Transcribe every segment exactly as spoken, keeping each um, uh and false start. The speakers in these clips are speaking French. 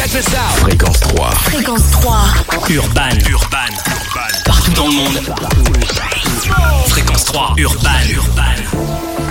Check this out. Fréquence trois. Fréquence trois. Urban. Urban. Partout dans le monde. Fréquence trois. Urban. Urban.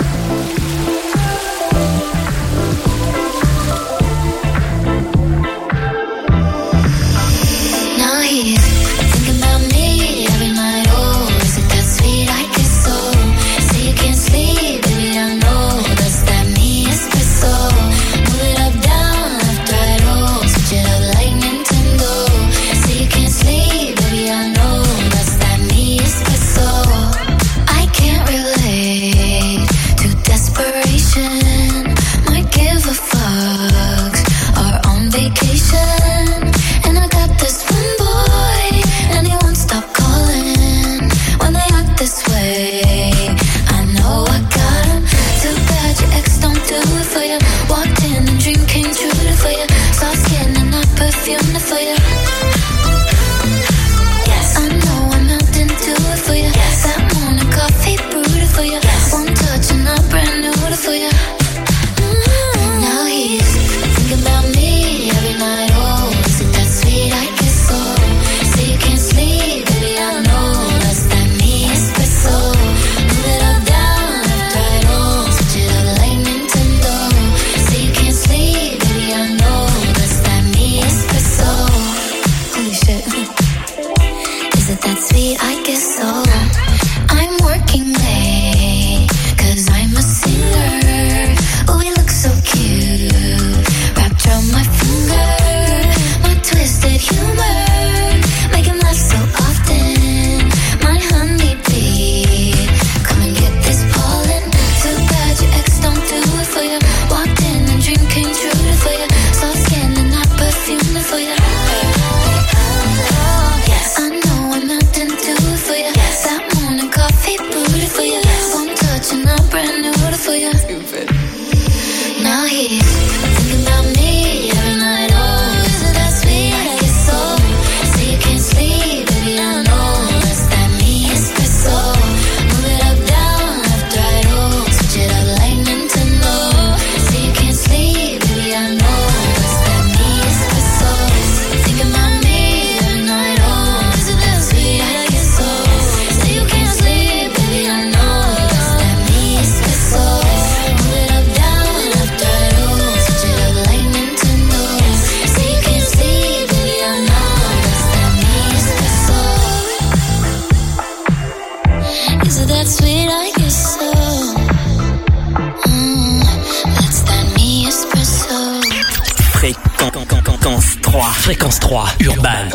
Fréquence trois, Urban.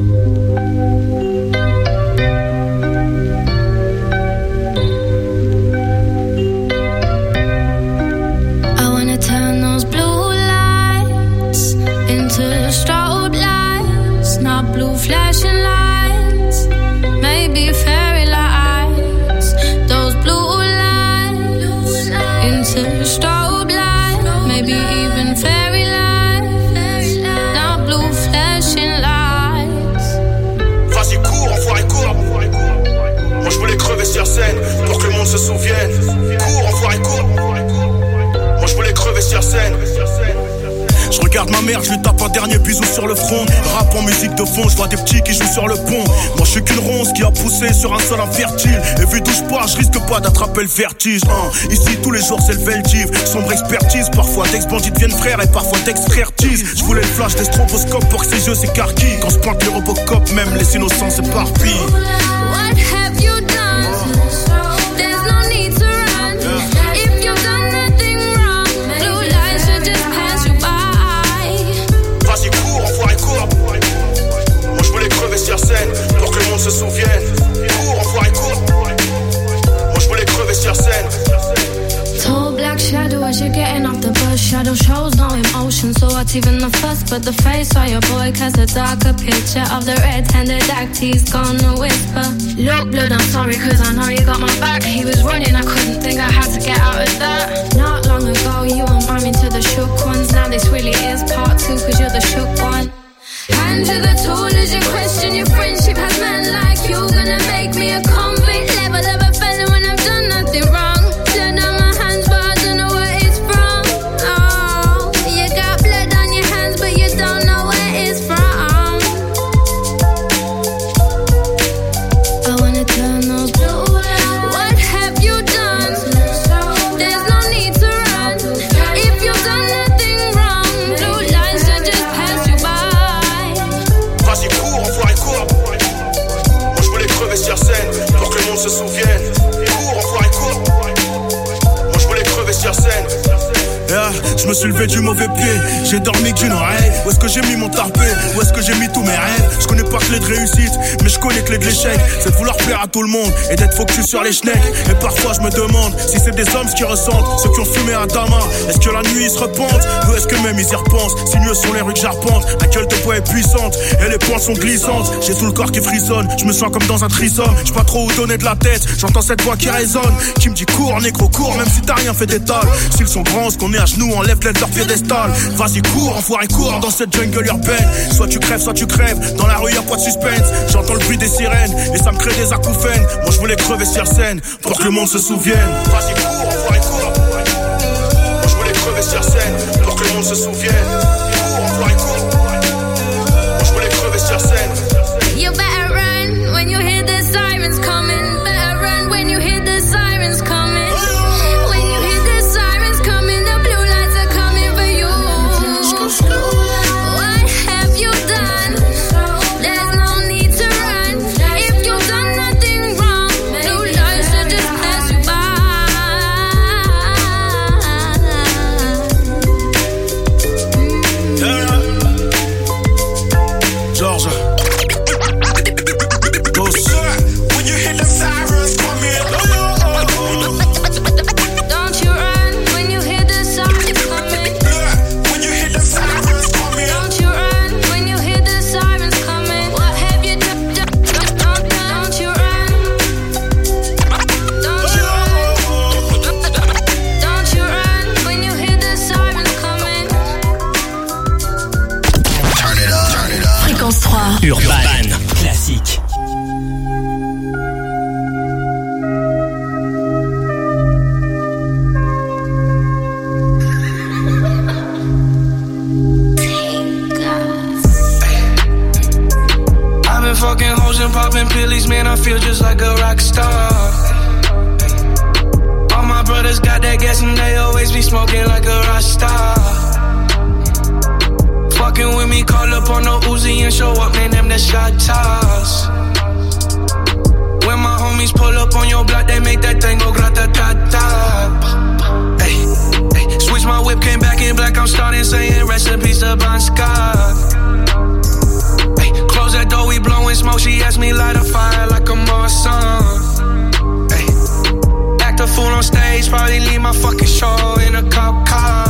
Pour que le monde se souvienne. Cours, enfoiré, cours. Moi je voulais crever sur scène. Je regarde ma mère, je lui tape un dernier bisou sur le front. Rap en musique de fond, je vois des petits qui jouent sur le pont. Moi je suis qu'une ronce qui a poussé sur un sol infertile. Et vu d'où je pars, je risque pas d'attraper le vertige hein. Ici tous les jours c'est le Veldiv. Sombre expertise, parfois d'ex-bandits deviennent frères et parfois d'ex-frères-tise. Je voulais le flash des stroboscopes pour que ses yeux s'écarquillent. Quand se pointe les Robocop, même les innocents s'éparpillent. What have you done? There's no need to run. If you've done nothing wrong, blue lights should just pass you by. Vas-y cours, enfoiré, cours. Moi je voulais crever sur scène pour que le monde se souvienne. Cours, enfoiré, cours. Moi je voulais crever sur scène. Tall black shadow as you're getting off the bus. Shadow shows no emotion, so what's even the fuss? But the face of your boy casts a darker picture of the red-handed act he's gonna whisper. Look, blood, I'm sorry, cause I know you got my back. He was running, I couldn't think I had to get out of that. Not long ago, you were rhyming to the shook ones. Now this really is part two, cause you're the shook one. Hand to the tool as you question your friendship. Has men like you gonna make me a convict? Level of a felon when I've done nothing wrong. Blood on my hands, but I don't know where it's from. Oh, you got blood on your hands, but you don't know where je me suis levé du mauvais pied. J'ai dormi d'une oreille. Où est-ce que j'ai mis mon tarpé? Où est-ce que j'ai mis tous mes rêves? Je connais pas clé de réussite, mais je connais clé de l'échec. C'est de vouloir plaire à tout le monde et d'être focus sur les schnecks. Et parfois je me demande si c'est des hommes qui ressentent, ceux qui ont fumé à Dama. Est-ce que la nuit ils se repentent? Ou est-ce que même ils y repensent? Sinueux sur les rues que j'arpente, la gueule de bois est puissante et les pointes sont glissantes. J'ai tout le corps qui frissonne, je me sens comme dans un trisome. J'sais pas trop où donner de la tête, j'entends cette voix qui résonne, qui me dit cours négro cours, même si t'as rien fait d'étal. S'ils sont grands, ce qu'on est à genoux, enlève l'aide de leur piédestal. Vas-y cours, enfoiré cours dans cette jungle urbaine. Soit tu crèves, soit tu crèves, dans la rue y'a pas de suspense. J'entends le bruit des sirènes et ça me crée des acouphènes. Moi je voulais crever sur scène pour que le monde se souvienne. Vas-y cours, enfoiré cours. Moi je voulais crever sur scène pour que le monde se souvienne. Cours, enfoiré cours. Moi je voulais crever sur scène. You better run when you hear the sirens coming. Better run when you hear the sirens coming. When you hear the sirens coming, the blue lights are coming for you. What have you done? There's no need to run. If you've done nothing wrong, blue lights should just pass you by. Georgia. Urban Classique. I've been fucking hoes and popping pillies, man, I feel just like a rock star. All my brothers got that gas and they always be smoking like a rock star. Fucking with me, call up on the Uzi and show up, man, them the shot toss. When my homies pull up on your block, they make that thing go grata-ta-ta. Hey, hey, switch my whip, came back in black, I'm starting saying recipes to Bon Scott. Hey, close that door, we blowing smoke, she asked me light a fire like a Marsan. Hey, act a fool on stage, probably leave my fucking show in a cop car.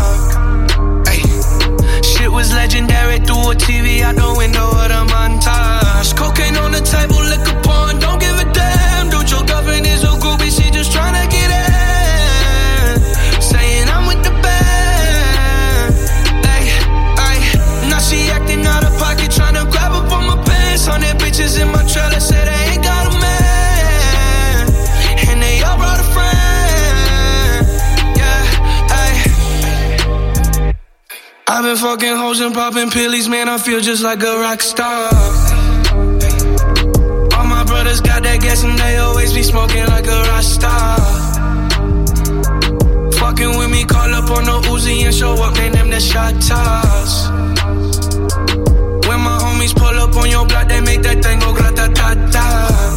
Shit was legendary through a T V out the window of the montage. Cocaine on the table, liquor porn, don't give a damn. Dude, your girlfriend is a groupie, she just tryna get in. Saying I'm with the band. Ay, ay, now she acting out of pocket, tryna grab up on my pants. On their bitches in my trailer, say they ain't got a man. And they all brought a friend. Yeah, ay. I've been fucking hoes and popping pillies, man, I feel just like a rock star. All my brothers got that gas and they always be smoking like a rock star. Fucking with me, call up on the Uzi and show up, man, them the shot toss. When my homies pull up on your block, they make that thing go grata-ta-ta.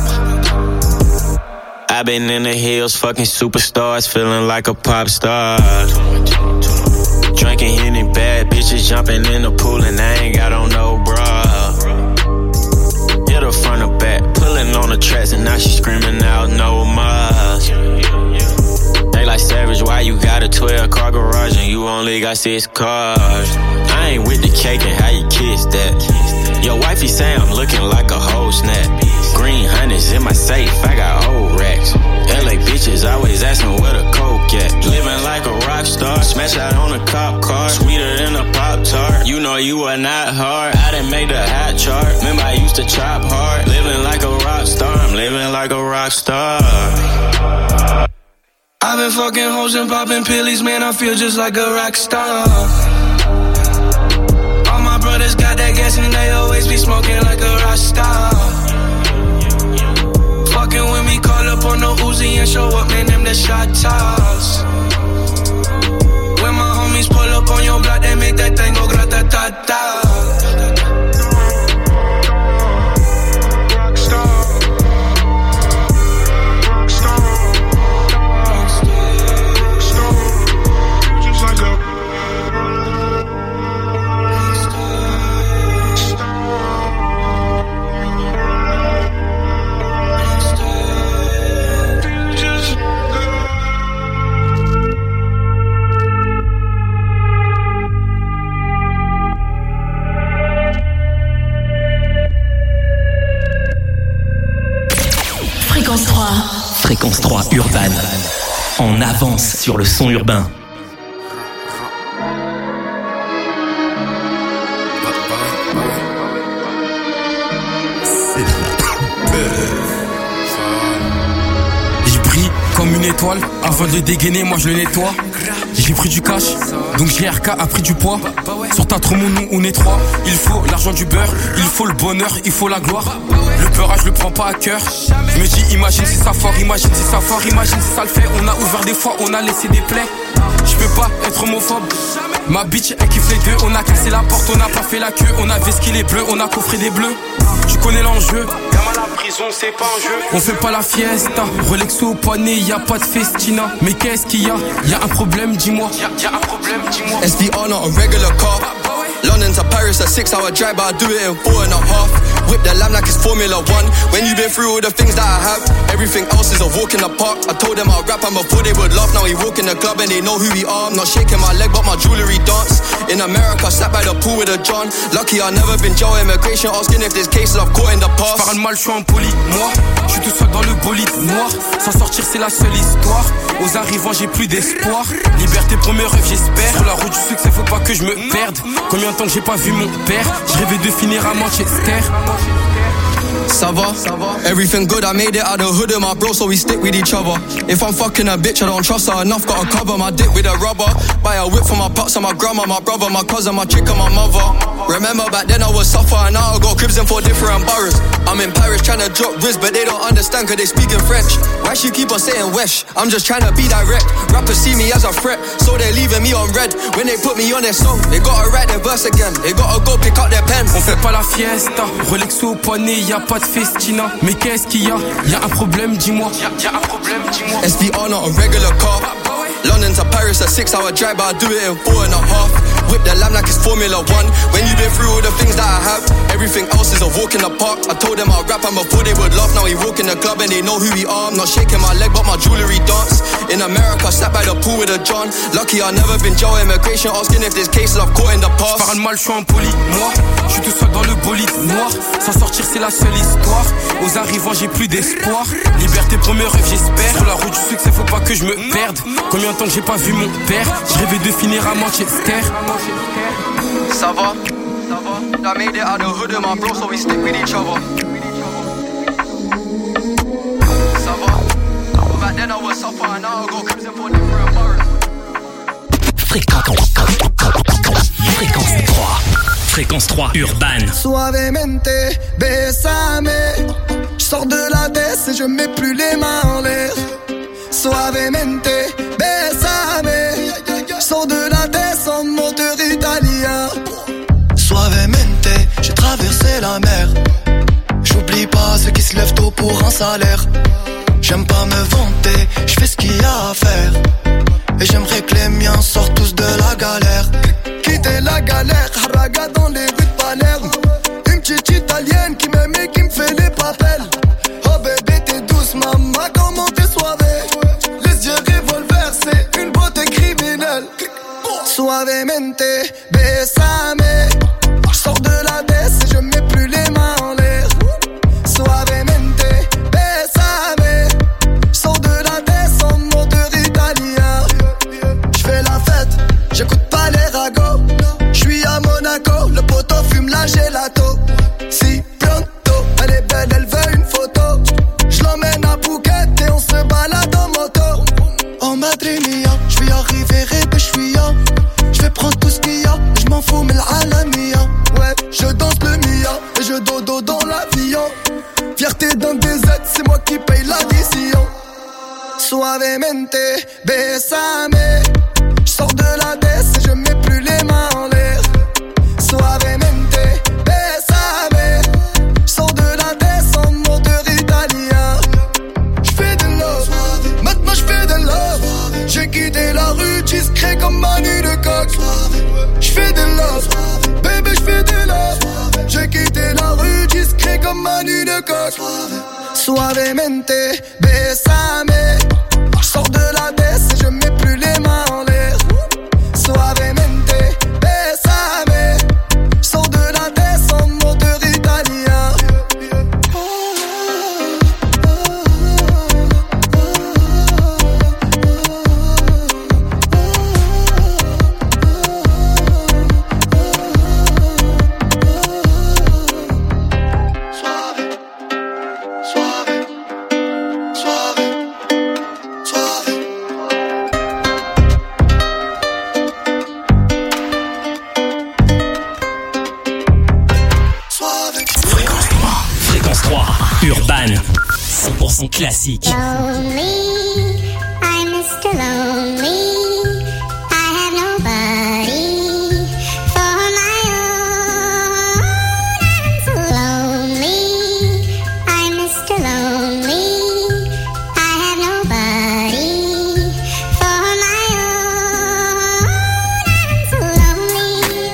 I've been in the hills, fucking superstars, feeling like a pop star. Drinking Henny, bad bitches jumping in the pool and I ain't got on no bra. Hit her front or back, pulling on the tracks and now she screaming out no more. They like Savage, why you got a twelve car garage and you only got six cars? I ain't with the cake and how you kiss that. Your wifey say I'm looking like a whole snap. Green hundreds in my safe, I got old racks. L A bitches always asking where the coke at. Living like a rock star, smash out on a cop car. Sweeter than a Pop-Tart, you know you are not hard. I done made the hot chart, remember I used to chop hard. Living like a rock star, I'm living like a rock star. I've been fucking hoes and popping pillies, man, I feel just like a rock star. All my brothers got that gas and they always be smoking like a rock star. Fucking with me, call up on the Uzi and show up, man, them the shot toss. When my homies pull up on your block, they make that thing go grata-ta-ta. Fréquence trois Urban. En avance sur le son urbain. Je brille comme une étoile. Avant de le dégainer, moi je le nettoie. J'ai pris du cash, donc G R K a pris du poids. Sur ta trop mon nous on est trois. Il faut l'argent du beurre, il faut le bonheur, il faut la gloire. Le beurrage je le prends pas à cœur. Je me dis imagine si ça fort, imagine si ça fort, imagine si ça le fait. On a ouvert des fois, on a laissé des plaies. Je peux pas être homophobe. Ma bitch elle kiffe les deux. On a cassé la porte, on a pas fait la queue. On a vesqué les bleus, on a coffré des bleus. Tu connais l'enjeu. Gamin la prison c'est pas un jeu. On fait pas la fiesta. Rolex au poignet, y a pas de festina. Mais qu'est-ce qu'il y a? Y a un problème, dis-moi. Y'a y a un problème, dis-moi. S V R not a regular car. London to Paris, a six hour drive, but I do it in four and a half. Whip the lamb like it's Formula One. When you been through all the things that I have, everything else is a walk in the park. I told them I'll rap and before they would laugh. Now we walk in the club and they know who we are. I'm not shaking my leg, but my jewelry dance. In America, sat by the pool with a John. Lucky I never been jail immigration, asking if there's cases I've caught in the past. Parle mal, je suis impoli, moi. Je suis tout seul dans le bolide noir. S'en sortir, c'est la seule histoire. Aux arrivants, j'ai plus d'espoir. Liberté, premier rêve, j'espère. Sur la route du succès, faut pas que je me perde. Combien de temps que j'ai pas vu mon père? Je rêvais de finir à Manchester. Ça va, everything good, I made it out of hood of my bro, so we stick with each other. If I'm fucking a bitch, I don't trust her enough, gotta cover my dick with a rubber. Buy a whip for my pops and my grandma, my brother, my cousin, my chick and my mother. Remember back then I was suffering, now I got cribs in four different boroughs. I'm in Paris trying to drop wrist, but they don't understand cause they speak in French. Why she keep on saying wesh? I'm just trying to be direct. Rappers see me as a threat, so they're leaving me on red. When they put me on their song, they gotta write their verse again. They gotta go pick up their pen. On fait pas la fiesta, Rolex au poignet, y a pas de festina. Mais qu'est-ce qu'il y a? Y a un problème, dis-moi. Y'a y a un problème, dis-moi. S V R not a regular car. London to Paris, a six hour drive, but I do it in four and a half. Whip the lamb like it's Formula One. When you been through all the things that I have, everything else is a walk in the park. I told them I'll rap and before they would laugh. Now we walk in the club and they know who we are. I'm not shaking my leg, but my jewelry dance. In America, sat by the pool with a John. Lucky I never been jail immigration, asking if there's cases I've caught in the past. Parle mal, je suis impoli, moi. Je suis tout seul dans le bolide noir. S'en sortir, c'est la seule histoire. Aux arrivants, j'ai plus d'espoir. Liberté, premier rêve, j'espère. Sur la route du succès, faut pas que je me perde. Combien de temps que j'ai pas vu mon père? Je rêvais de finir à Manchester. Ça va, I made it out of hood of my bro, so we stick with each other. Ça va, back then I was suffering, now I got cribs in four different boroughs. Fréquence Fréquence trois. Fréquence trois Urban. Suavemente, besame. Je sors de la baisse et je mets plus les mains en l'air. Suavemente, besame. Je sors de la baisse en moteur italien. Suavemente, j'ai traversé la mer. J'oublie pas ceux qui se lèvent tôt pour un salaire. J'aime pas me vanter, je fais ce qu'il y a à faire. Et j'aimerais que les miens sortent tous de la galère. Quitter la galère, haraga dans les rues de Palerme. Une petite italienne qui m'aime et qui me fait les papels. Oh bébé t'es douce maman, comment t'es soivée. Les yeux revolver, c'est une beauté criminelle. Suavemente, besame. Je sors de la baisse et je mets plus les mains en l'air. Suavemente, besame. Je sors de la baisse en moteur italien. Je fais la fête, j'écoute pas les ragots. Je suis à Monaco, le poteau fume la gelato. Si bientôt, elle est belle, elle veut une photo. Je l'emmène à Phuket et on se balade en moto. En Madrid mia, je vais arriver répé, je suis ya. Je vais prendre tout ce qu'il y a, je m'en fous mais l'Alamia. Ouais, je danse le Mia et je dodo dans l'avion. Fierté d'un D Z, c'est moi qui paye l'addition. Suavemente, besame. Je sors de la baisse et je mets plus les mains en l'air. Suavemente, besame. Je sors de la baisse en moteur italien. Je fais de love, maintenant je fais de love. J'ai quitté la rue discret comme Manu de Coq. Je fais de love, bébé je fais de love. J'ai quitté la rue discret comme Manu de Coq. Suavemente, besame. Je sors de la baisse et je mets plus les mains en l'air. Suavemente, besame. Je sors de la baisse en moteur italien. son classique. Lonely, I'm Mister Lonely. I have nobody for my own. I'm so lonely, I'm Mister Lonely. I have nobody for my own. I'm so lonely.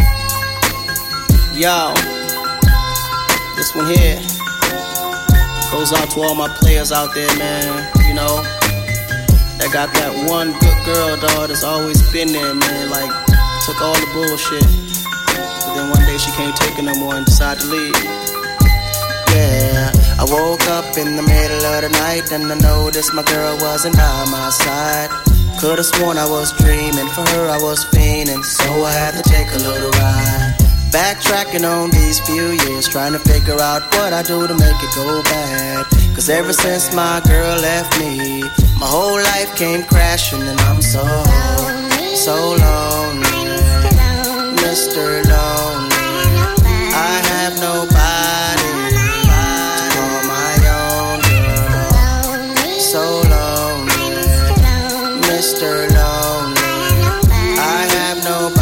Yo, this one here goes out to all my players out there, man. You know, that got that one good girl, dog, that's always been there, man. Like, took all the bullshit, but then one day she can't take it no more and decided to leave. Yeah, I woke up in the middle of the night and I noticed my girl wasn't by my side. Could've sworn I was dreaming, for her I was fiending, so I had to take a little ride. Backtracking on these few years, trying to figure out what I do to make it go bad. Cause ever since my girl left me, my whole life came crashing and I'm so, so lonely, Mister Lonely. I have nobody to call my own girl. So lonely, Mister Lonely. I have nobody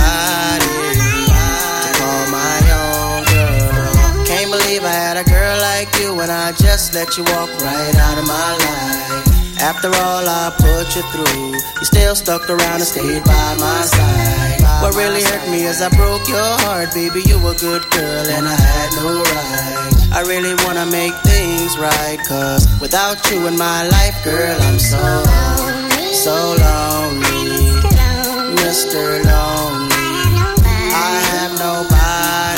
and I just let you walk right out of my life. After all I put you through, you still stuck around and stayed by my side. What really hurt me is I broke your heart, baby. You a good girl and I had no right. I really wanna make things right, cause without you in my life, girl, I'm so, so lonely, Mister Lonely. I have nobody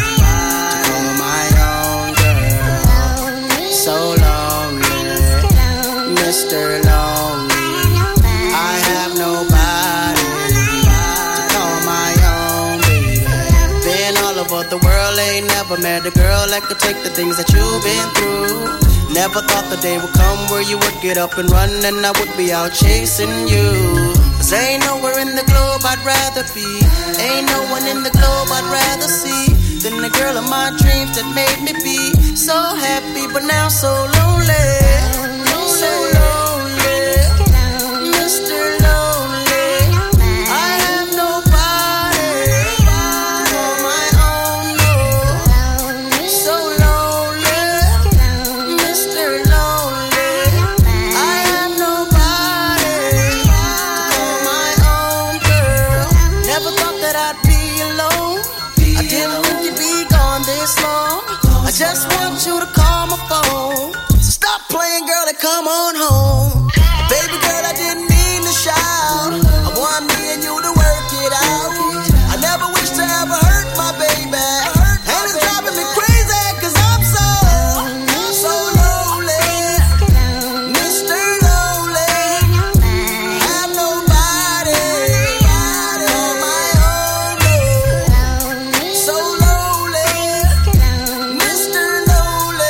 Mister Lonely. I have nobody to call my own, baby. Been all over the world, ain't never met a girl that could take the things that you've been through. Never thought the day would come where you would get up and run and I would be out chasing you. Cause ain't nowhere in the globe I'd rather be, ain't no one in the globe I'd rather see than the girl of my dreams that made me be so happy but now so lonely. So lonely, Mister Lonely. I have nobody for my own, no. So lonely, Mister Lonely. I have nobody for my own, girl. Never thought that I'd be alone. I didn't think you'd be gone this long. I just want you to call my phone. Stop playing, girl, and come on home. Baby girl, I didn't mean to shout. I want me and you to work it out. I never wish to ever hurt my baby, and it's driving me crazy cause I'm so, so lonely, Mister Lonely. Have nobody on my own, no. So lonely, Mister Lonely.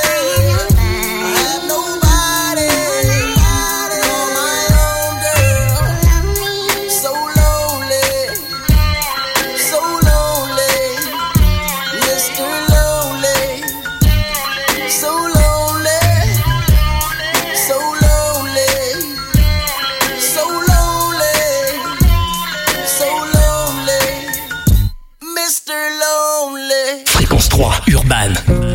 Fréquence trois, Urban.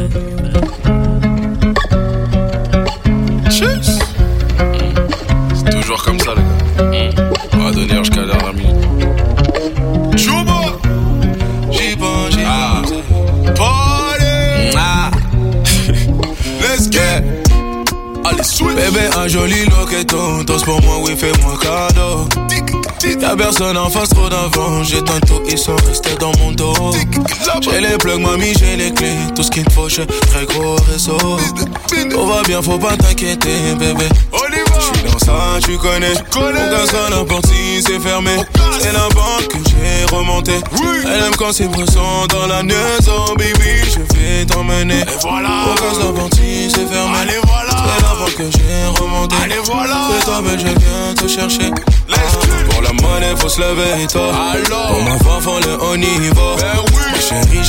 Cheers. C'est toujours comme ça, les gars. On va donner jusqu'à la dernière minute. Chouba. J'y pense, j'y pense. Party. Ah. Let's get. Allez, switch. Bébé, un joli loqueton. Danse pour moi, oui, fais-moi cadeau. Y'a personne en face, trop d'avant. J'éteins tout, ils sont restés dans mon dos. J'ai les plugs, mamie, j'ai les clés. Tout ce qu'il me faut, j'ai très gros réseau. Tout va bien, faut pas t'inquiéter, bébé. J'suis dans ça, tu connais. On casse pas la porte si c'est fermé. C'est la banque que j'ai remontée. Elle aime quand c'est pressant dans la maison, baby. Je vais t'emmener. On casse la porte si c'est fermé. C'est la banque que j'ai remontée. Fais-toi belle, je viens te chercher. Ah, pour la monnaie, faut se lever, toi. Pour ma femme, faut le haut niveau. Ma chérie,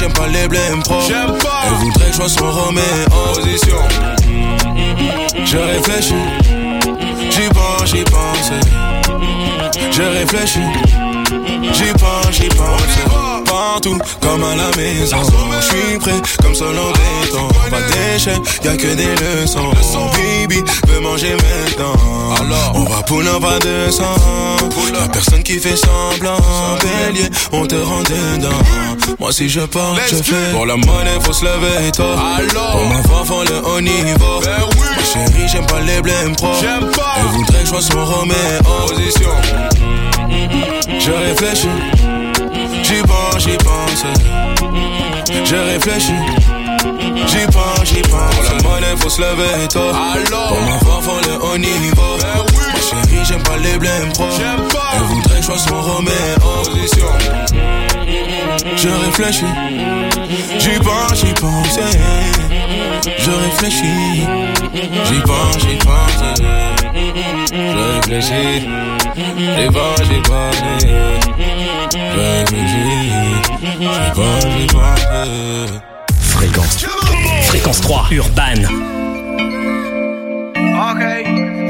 j'aime pas les blèmes pro. J'aime pas. Elle voudrait que je sois son Roméo en position. Je réfléchis, j'y pense, j'y pense. Je réfléchis, j'y pense, j'y pense. Partout, comme à la maison. J'suis prêt, comme seul en béton. Pas d'échec, y'a que des leçons. Bibi veut manger maintenant. Alors, on va pull up à deux cents. Y'a personne qui fait semblant. Bélier, on te rend dedans. Moi si je pars, je fais. Pour la monnaie, faut se lever tôt. Pour ma voix, faut le haut niveau. Ma chérie, j'aime pas les blèmes pro. J'aime pas. Elle voudrait que je sois son Roméo en position. Je réfléchis, j'y pense, j'y pense. Je réfléchis, j'y pense, j'y pense. Pour la monnaie, faut se lever tôt. Pour ma voix, faut le haut niveau. Ma chérie, j'aime pas les blèmes pro. Elle voudrait que je sois son Roméo en position. Je réfléchis, j'y pense, j'y pense. Je réfléchis, j'y pense, j'y pense. Je réfléchis, j'y pense, j'y pense. Je réfléchis, j'y pense, j'y pense. Fréquence. Fréquence trois, Urban. Ok.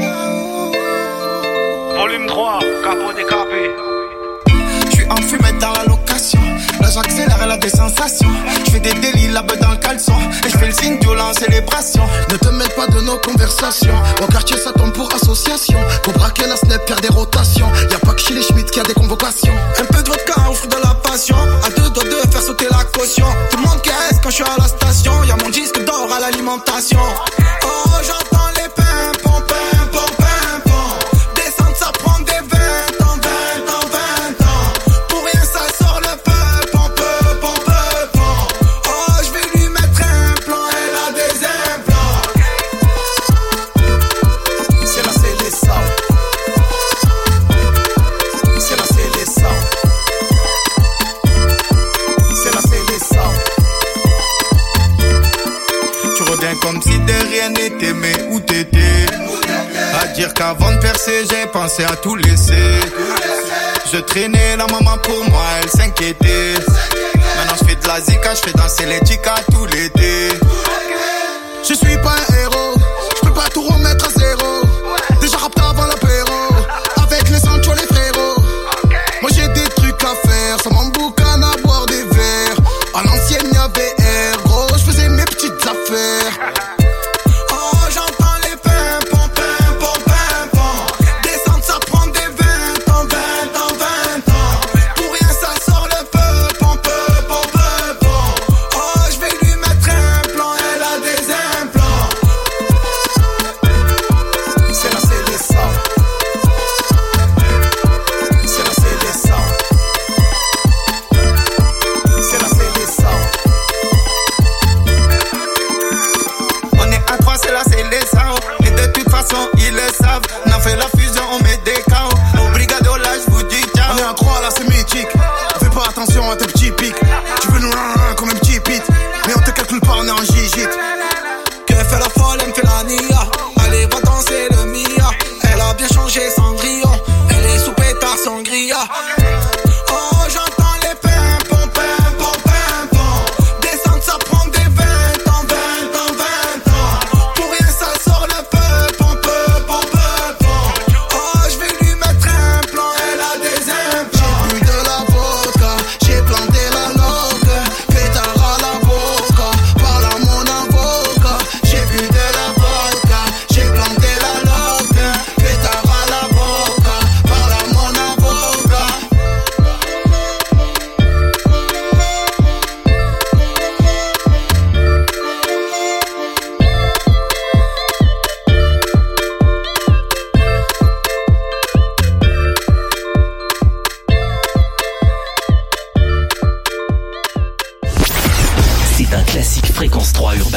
Volume trois, capot décapé. J'suis enfumé dans la location. Là j'accélère, elle a des sensations. J'fais des délits là-bas dans le caleçon. Et j'fais le signe violent en célébration. Ne te mêle pas de nos conversations. Au quartier ça tombe pour association. Pour braquer la snap, faire des rotations. Y'a pas que chez les Schmitt qui a des convocations. Un peu de vodka au fruit de la passion. À deux doigts de faire sauter la caution. Tout le monde caisse quand j'suis à la station. Y'a mon disque d'or à l'alimentation. Oh j'entends les pimpons, pimpons, pimpons. Descendre ça prend des vingt ans, vingt ans, vingt ans. Pour rien ça sort le peupon, peupon, peupon. Oh j'vais lui mettre un plan, elle a des implants. C'est là c'est les sables. C'est là c'est les sables. C'est là c'est les sables. Tu reviens comme si de rien n'était, mais où t'étais? À dire qu'avant de percer, j'ai pensé à tout laisser. Je traînais la maman pour moi, elle s'inquiétait. Maintenant je fais de la zika, je fais danser les chicas tout l'été. Je suis pas un héros, je peux pas tout remettre à zéro. Déjà rapté avant l'apéro, avec les sancho les frérots. Moi j'ai des trucs à faire, ça m'emboucane à boire des verres. À l'ancienne y'avait air, gros, je faisais mes petites affaires. Oh j'entends les pimpons, pimpons, pimpons. Descendre ça prend des vingt ans, vingt ans, vingt ans. Pour rien ça sort le peupon, peupon, peupon. Oh j'vais lui mettre un plan, elle a des implants. C'est là c'est les sables. C'est là c'est les sables. C'est là c'est les sables. On est à trois, c'est là c'est les sables. Et de toute façon ils le savent. On a fait la fusion, on met des chaos. Obrigado là je vous dis ciao. On est à trois là c'est mythique. Fais pas attention à tes petits pics. Tu veux nous rin comme un petit pit. Mais on te calcule pas, on est en gigite. Que fait la folle, elle me fait la nia. Allez va danser le Mia. Elle a bien changé Cendrillon. Elle est sous pétard sangria. Oh j'entends les pimpons, pimpons, pimpons. Descendre ça prend des vingt ans, vingt ans, vingt ans. Pour rien ça sort le peupon, peupon, peupon. Oh j'vais lui mettre un plan, elle a des implants. J'ai bu de la vodka, j'ai planté la loque. Pétard à la boca, parle à mon avocat. J'ai bu de la vodka, j'ai planté la loque. Pétard à la boca, parle à mon avocat. C'est un classique Fréquence trois Urban.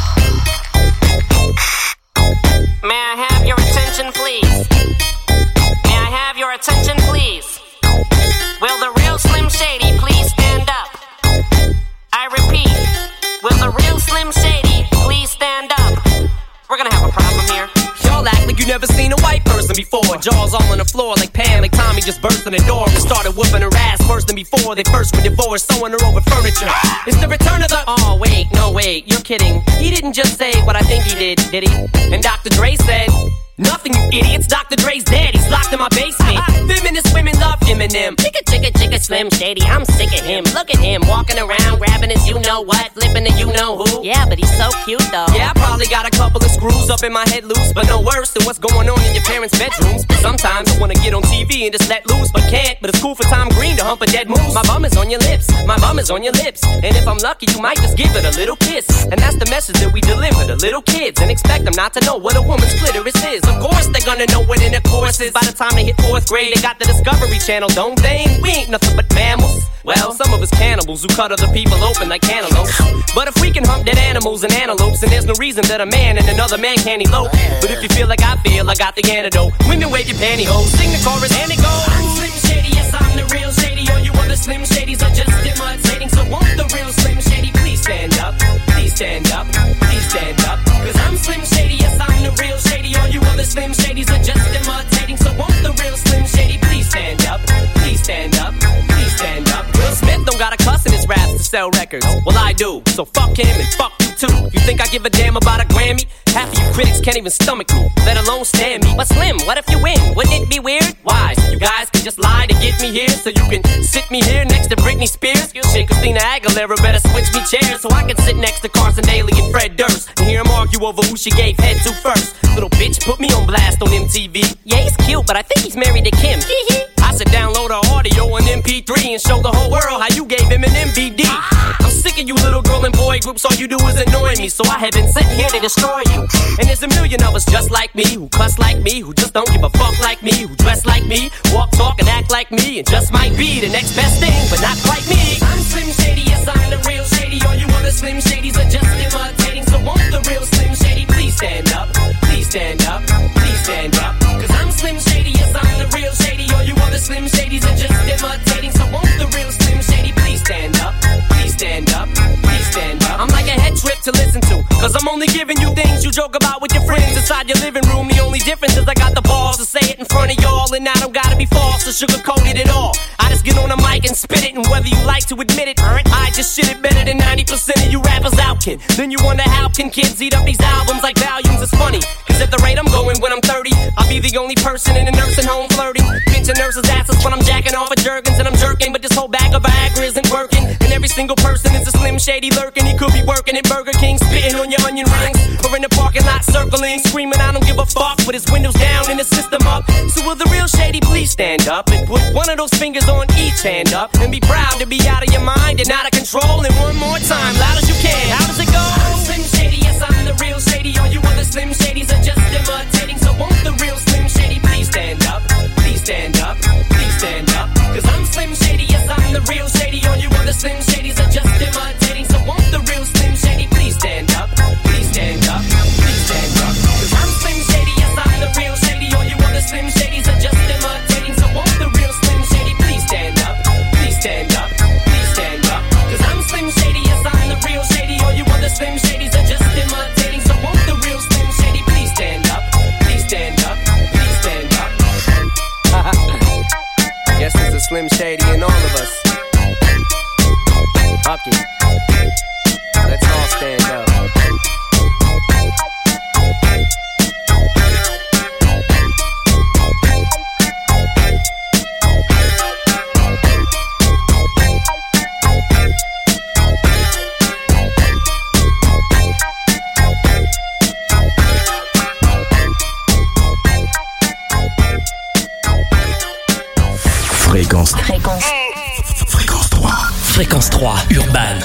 May I have your attention, please? May I have your attention, please? Will the real Slim Shady please stand up? I repeat, will the real Slim Shady please stand up? We're gonna have a problem here. Y'all act like you never seen a white person before. Jaws all on the floor like Pam, like Tommy just burst in the door and started whooping her ass worse than before. They first were divorced, sewing her over furniture. It's the return of the... Oh, wait, no, wait, you're kidding. He didn't just say what I think he did, did he? And Doctor Dre said... Nothing, you idiots. Doctor Dre's dead. He's locked in my basement. Feminist women love Eminem. Chicka, chicka, chicka, Slim Shady. I'm sick of him. Look at him walking around, grabbing his you know what, flipping the you know who. Yeah, but he's so cute though. Yeah, I probably got a couple of screws up in my head loose, but no worse than what's going on in your parents' bedrooms. Sometimes I wanna get on T V and just let loose, but can't. But it's cool for Tom Green to hump a dead moose. My bum is on your lips. My bum is on your lips. And if I'm lucky, you might just give it a little kiss. And that's the message that we deliver to little kids, and expect them not to know what a woman's clitoris is. Of course they're gonna know what in the course is. By the time they hit fourth grade, they got the Discovery Channel, don't they? We ain't nothing but mammals. Well, some of us cannibals who cut other people open like cantaloupes. But if we can hump dead animals and antelopes, then there's no reason that a man and another man can't elope. But if you feel like I feel, I got the antidote. Women wave your pantyhose, sing the chorus and it goes. I'm Slim Shady, yes I'm the real Shady. All you other Slim Shadys are just imitating. So won't the real Slim Shady please stand up? Please stand up, please stand up. Cause I'm Slim Shady, yes I'm the real Shady. All you other Slim Shadys are just imitating. So won't the real Slim Shady please stand up? Please stand up, please stand up. Will Smith don't got a cuss in his raps to sell records. Well I do, so fuck him and fuck you too. You think I give a damn about a Grammy? Half of you critics can't even stomach me, let alone stand me. But Slim, what if you win? Wouldn't it be weird? Why? So you guys can just lie to get me here, so you can sit me here next to Britney Spears. Shit, Christina Aguilera better switch me chairs so I can sit next to Carson Daly and Fred Durst and hear them argue over who she gave head to first. Little bitch put me on blast on M T V. Yeah, he's cute, but I think he's married to Kim. I should download her audio on M P three and show the whole world how you gave him an M V D. I'm sick of you little girl and boy groups, all you do is annoy me, so I have been sitting here to destroy you. And there's a million of us just like me, who cuss like me, who just don't give a fuck like me, who dress like me, walk, talk, and act like me, and just might be the next best thing, but not quite me. I'm Slim Shady, yes I'm the real Shady. All you other Slim Shadys are just imitating. So won't the real Slim Shady please stand up? Please stand up, please stand up. Cause I'm Slim Shady, yes I'm the real Shady. All you other Slim Shadys are just imitating. So won't the real Slim Shady please stand up? Please stand up, please stand up. I'm like a head trip to listen to, cause I'm only giving you things you joke about with your friends inside your living room. The only difference is I got the balls to say it in front of y'all, and I don't gotta be false or sugarcoated at all. I just get on the mic and spit it, and whether you like to admit it, I just shit it better than ninety percent of you rappers out, kid. Then you wonder how can kids eat up these albums like volumes? It's funny, cause at the rate I'm going when I'm thirty, I'll be the only person in a nursing home flirting, pinching nurses' asses when I'm jacking off of Jergens and I'm jerking. But this whole bag of Viagra isn't working, and every single person is a Slim Shady lurking. He could be working at Burger King, spitting on your onion rings, or in the parking lot circling, screaming I don't give a fuck with his windows down and his system up. So will the real Shady please stand up and put one of those fingers on each hand up and be proud to be out of your mind and out of control? And one more time, loud as you can. How does it go? I'm Slim Shady, yes I'm the real Shady. All you other Slim Shadys are just imitating. So won't the real Slim Shady please stand up? Please stand up, please stand up. Cause I'm Slim Shady, yes I'm the real Shady. All you other Slim Shadys are just imitating. So won't the real Slim Shady please stand up? Please stand up, please stand up. Cause I'm Slim Shady, yes I'm the real Shady. All you other Slim Shadys are just imitating. So won't the real Slim Shady please stand up? Please stand up, please stand up. Cause I'm Slim Shady, yes I'm the real Shady. All you other Slim Shadys are just imitating. So won't the real Slim Shady please stand up? Please stand up, please stand up. Guess there's a Slim Shady in all of us. Fuck it. Let's all stand up. Fréquence. Fréquence. Fréquence trois. Fréquence trois, Urban.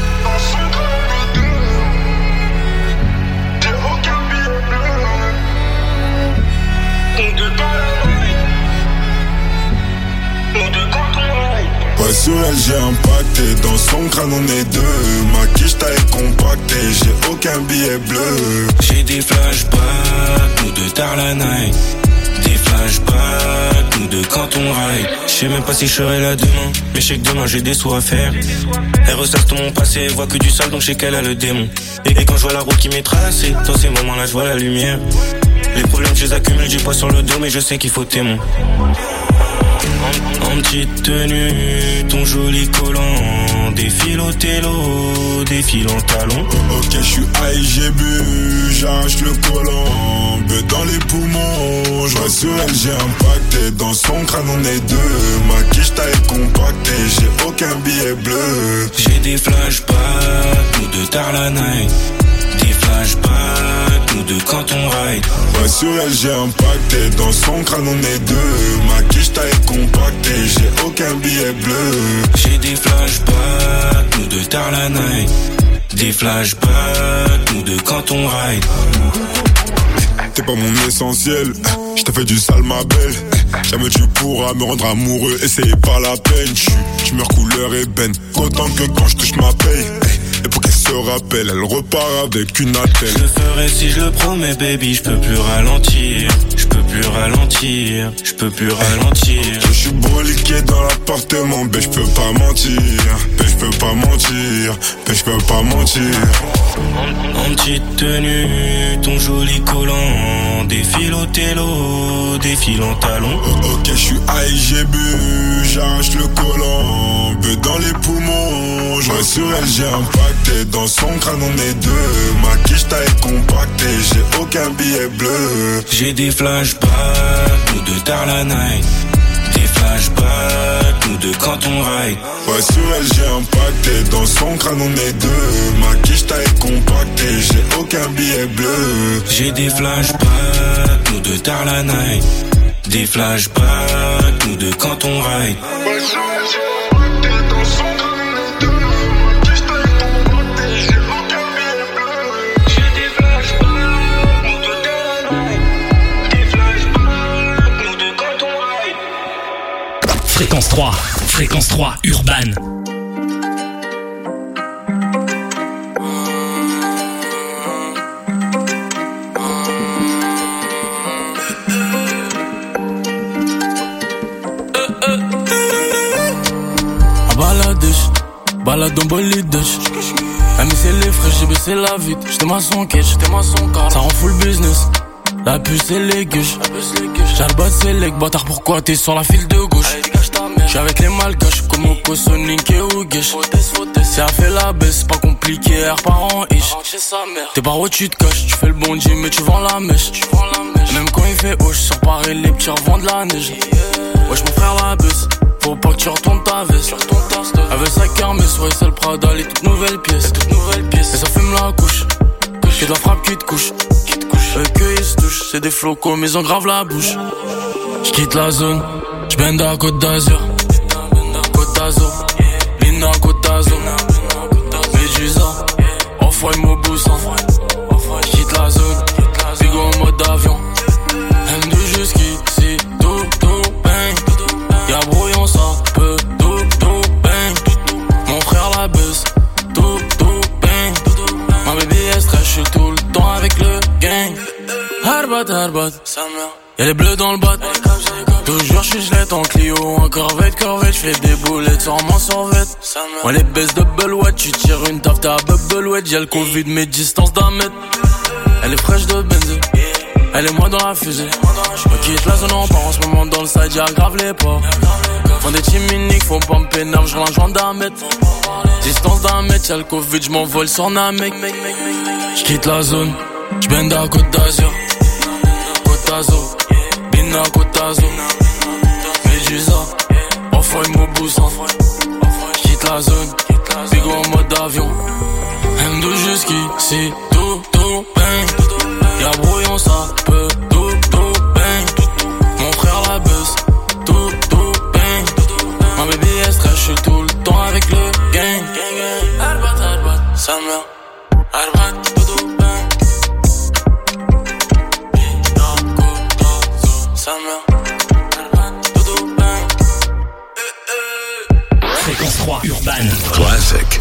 Ouais, sur elle j'ai impacté, dans son crâne on est deux. Ma quiche taille compactée, j'ai aucun billet bleu. J'ai des flashbacks, nous deux tard la night. Des flashbacks, nous deux quand on ride. J'sais même pas si je serai là demain, mais j'sais que demain j'ai des sous à faire. Elle ressasse tout mon passé, elle voit que du sale donc j'sais qu'elle a le démon. Et quand je vois la route qui m'est tracée, dans ces moments là je vois la lumière. Les problèmes je les accumule, j'ai pas sur le dos mais je sais qu'il faut témoin. En, en petite tenue, ton joli collant, défile au télo, défile en talon. Ok, je suis high, j'ai bu, j'arrache le collant, beu dans les poumons. Je reste sur elle, j'ai impacté, dans son crâne on est deux. Ma quiche taille compactée, j'ai aucun billet bleu. J'ai des flashbacks, nous deux tard la night. Des flashbacks, nous deux quand on ride. Ouais, sur elle j'ai impacté, dans son crâne on est deux. Ma quiche taille compactée, j'ai aucun billet bleu. J'ai des flashbacks, nous deux tard la night. Des flashbacks, nous deux quand on ride. T'es pas mon essentiel, je t'ai fait du sale ma belle. Jamais tu pourras me rendre amoureux et c'est pas la peine. Je meurs couleur ébène, autant que quand je touche ma paye. Et pour qu'elle se rappelle, elle repart avec une attelle. Je le ferai si je le promets baby, je peux plus ralentir. Je peux plus ralentir, je peux plus ralentir. Je suis broliqué dans l'appartement, ben je peux pas mentir. Ben je peux pas mentir, ben je peux pas mentir. En, en petite tenue, ton joli collant, défile au télo, défile en talon. Ok, je suis high, j'ai bu, j'arrache le collant, beu dans les poumons. Je reste sur elle, j'ai impacté, dans son crâne on est deux. Ma quiche taille compactée, j'ai aucun billet bleu. J'ai des flashbacks, nous deux tard la night. Des flashbacks, nous deux quand on ride. Ouais, sur elle j'ai impacté, dans son crâne on est deux. Ma quiche taille compactée, j'ai aucun billet bleu. J'ai des flashbacks, nous deux tard la night. Des flashbacks, nous deux quand on ride. Ouais, sur elle j'ai impacté, dans son crâne on est deux. Ma quiche taille compactée, j'ai aucun billet bleu. J'ai des flashbacks, nous deux tard la night. Des flashbacks, nous deux quand on ride. Fréquence trois, Fréquence trois, Urban. Balade en bolide, elle mis c'est les frais, j'ai baissé la vitre. J'étais maçon quai, j'étais maçon car ça rend full business. La puce et les gueuches, j'arbat c'est les bâtard, pourquoi t'es sur la file de gauche? J'suis avec les malgaches, comme Oko, Sonic et Ougesh. Si elle fait la baisse, pas compliqué, air par an ish. T'es par où tu te caches, tu fais le bon Dieu mais tu vends la mèche. Et même quand il fait haut, j'sors Paris, les petits revendent la neige. Wesh mon frère la baisse, faut pas que tu retournes ta veste. Elle veut sa kermesse, ouais c'est le Prada, les toutes nouvelles pièces. Et ça fume la couche, c'est de la frappe qui te couche. Eux que ils se touchent, c'est des flocos mais ils ont grave la bouche. J'quitte la zone, j'bende à Côte d'Azur. Côte d'Azur, Lina Côte d'Azur. Médusa, Off-White Mobusan. J'quitte la zone, Bigo en mode avion. M deux jusqu'ici, tout, tout, bang. Y'a brouillon, ça peut, tout, tout, bang. Mon frère la baisse, tout, tout, bang. Ma baby est stress, j'suis tout le temps avec le gang. Harbat, harbat, y'a les bleus dans le bat. Toujours j'suis gelette en Clio, en corvette, corvette. J'fais des boulettes sur mon survette. Moi les baisses de Belouette, tu tires une taf, t'as Belouette. Y'a le Covid, mais distance d'un mètre. Elle est fraîche de benzé, elle est moi dans la fusée. Je quitte la zone, on part en ce moment dans le side, y'a grave les pas. Font des teams uniques, faut pas me pénal, j'rends un joint d'un mètre. Distance d'un mètre, y'a le Covid, j'm'envole sur Namek. J'quitte la zone, j'bende à Côte d'Azur. Côte d'Azur, Bina Côte d'Azur. Médusa, Off-White Mobusan. J'quitte la zone, Bigo en mode avion. M deux jusqu'ici, tout, tout, bang. Y'a brouillon, ça peut, tout, tout, bang. Mon frère la baisse, tout, tout, bang. Ma baby est stress, j'suis tout le temps avec le gang. Arbat, arbat, sa mère, arbat, tout, tout, bang. Sa mère, arbat, tout, tout, bang. Fréquence trois, Urban. Classic.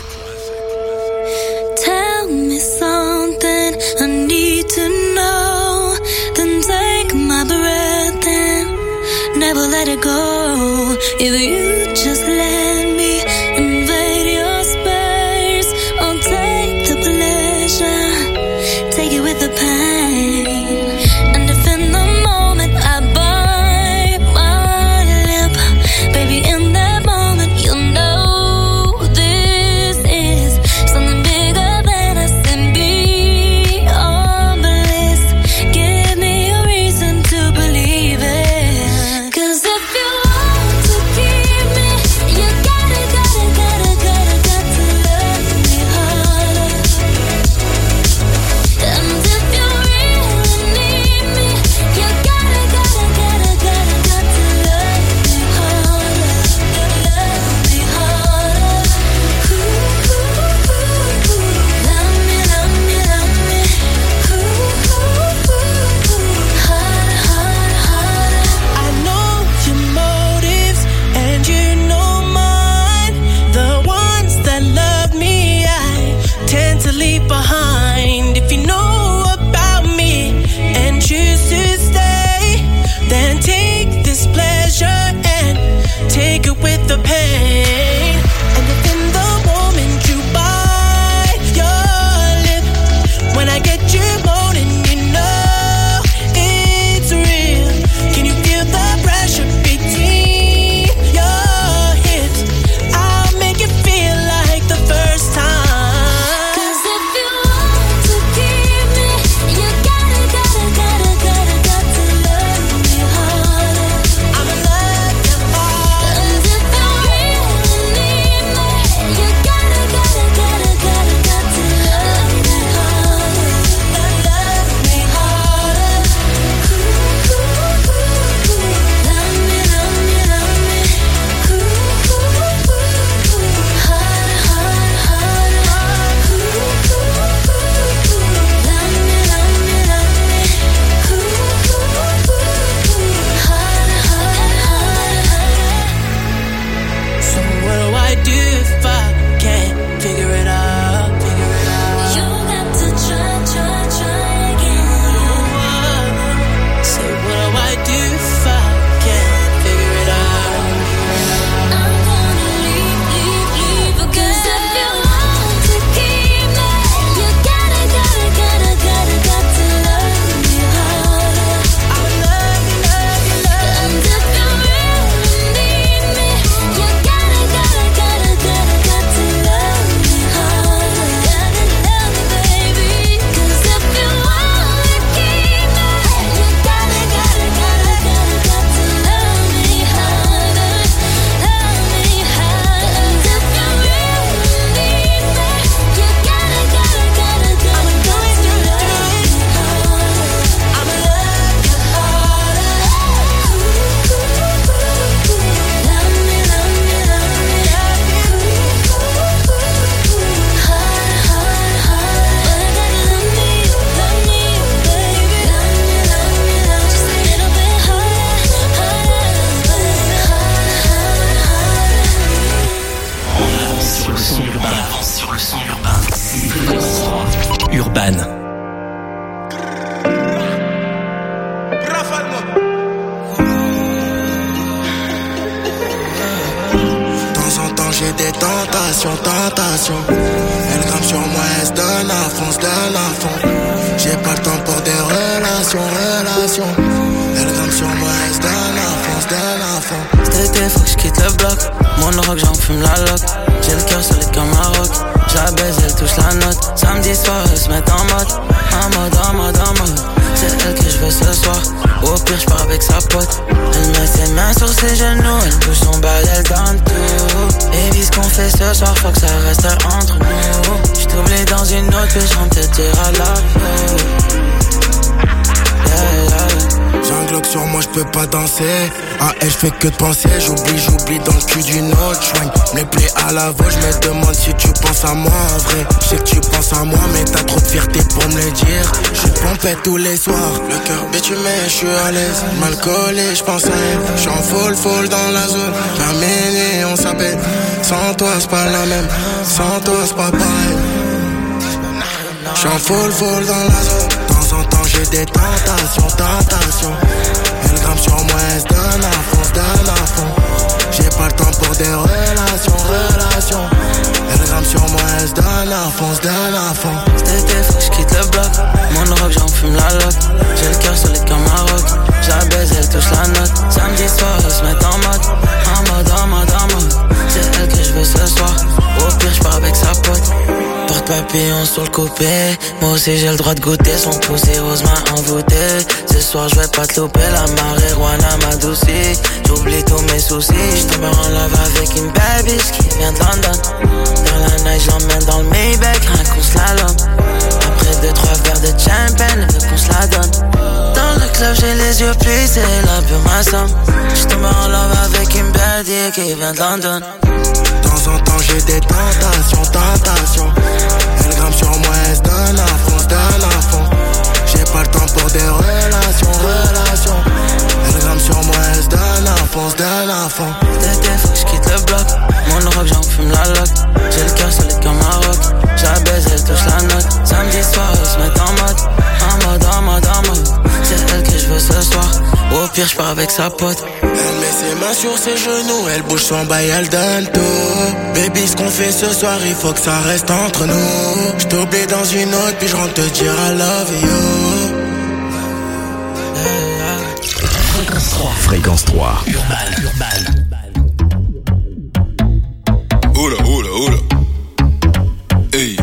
Tell me something I need to know. Then take my breath and never let it go. If you just let me invade your space, I'll take the pleasure, take it with the pain. tentation, tentation. Elle grimpe sur moi, elle se donne à fond, se donne à fond. J'ai pas le temps pour des relations, relations. Elle grimpe sur moi, elle se donne à fond, se donne à fond. Cet été, faut que je quitte le bloc. Mon rock, j'en fume la loque. J'ai le cœur solide comme un rock. J'la baise, elle touche la note. Samedi soir, elle se met en mode. En mode, en mode, en mode. C'est elle que je veux ce soir. Au pire, j'pars avec sa pote. Elle met ses mains sur ses genoux. Elle touche son bail, elle donne tout. Et vis ce qu'on fait ce soir, faut que ça reste entre nous. J't'oublie dans une autre, puis j'rentre te dire à la fin. Yeah, yeah. J'ai un Glock sur moi, j'peux pas danser. À elle, j'fais que de penser. J'oublie, j'oublie dans le cul d'une autre. J'soigne mes plaies à la voix. J'me demande si tu penses à moi en vrai. J'sais que tu penses à moi, mais t'as trop de fierté pour me le dire. J'suis pompé tous les soirs. Le cœur bitumé, j'suis à l'aise. Mal collé, j'pense à elle. J'suis en full, full dans la zone. La minuit, on s'appelle. Sans toi, c'est pas la même. Sans toi, c'est pas pareil. J'suis en full, full dans la zone. De temps en temps, j'ai des tentations, tentations. Elle grimpe sur moi, elle se donne à fond, se donne à fond. J'ai pas le temps pour des relations, relations. Elle grimpe sur moi, elle se donne à fond, se donne à fond. Cet été, faut que je quitte le bloc. Mon rock, j'en fume la loque. J'ai le cœur solide comme un rock. J'la baise, elle touche la note. Samedi soir, elle se met en mode. En mode, en mode, en mode. C'est elle que je veux ce soir. Au pire, j'pars avec sa pote. Porte papillon sur le coupé. Moi aussi j'ai le droit de goûter. Son poussé rose m'a envoûté. Ce soir je vais pas te louper. La marijuana m'adoucit. J'oublie tous mes soucis. J'tombe en love avec une bad bitch qui vient de London. Dans la neige j'emmène dans le Maybach. Rien qu'on se la donne. Après deux trois verres de champagne, elle veut qu'on se la donne. Dans le club j'ai les yeux plissés. La pure ma somme. J'tombe en love avec une bad bitch qui vient de London. De temps en temps j'ai des tentations, tentations. Elle grimpe sur moi, elle se donne à fond, se donne à fond. J'ai pas le temps pour des relations, relations. Elle grimpe sur moi, elle se donne à fond, se donne à fond. Cet été, faut que je quitte le bloc. Mon rock, j'en fume la loque. J'ai le cœur solide comme un rock. J'la baise, elle touche la note. Samedi soir, elle se met en mode. En mode, en mode, en mode. C'est elle que je veux ce soir. Au pire, j'pars avec sa pote. Elle met ses mains sur ses genoux, elle bouge son bail, elle donne tout. Baby, ce qu'on fait ce soir, il faut que ça reste entre nous. J't'oublie dans une autre, puis j'rentre te dire I love you. Fréquence trois. Fréquence trois. Urban, urban. Oula, oula, oula. Hey.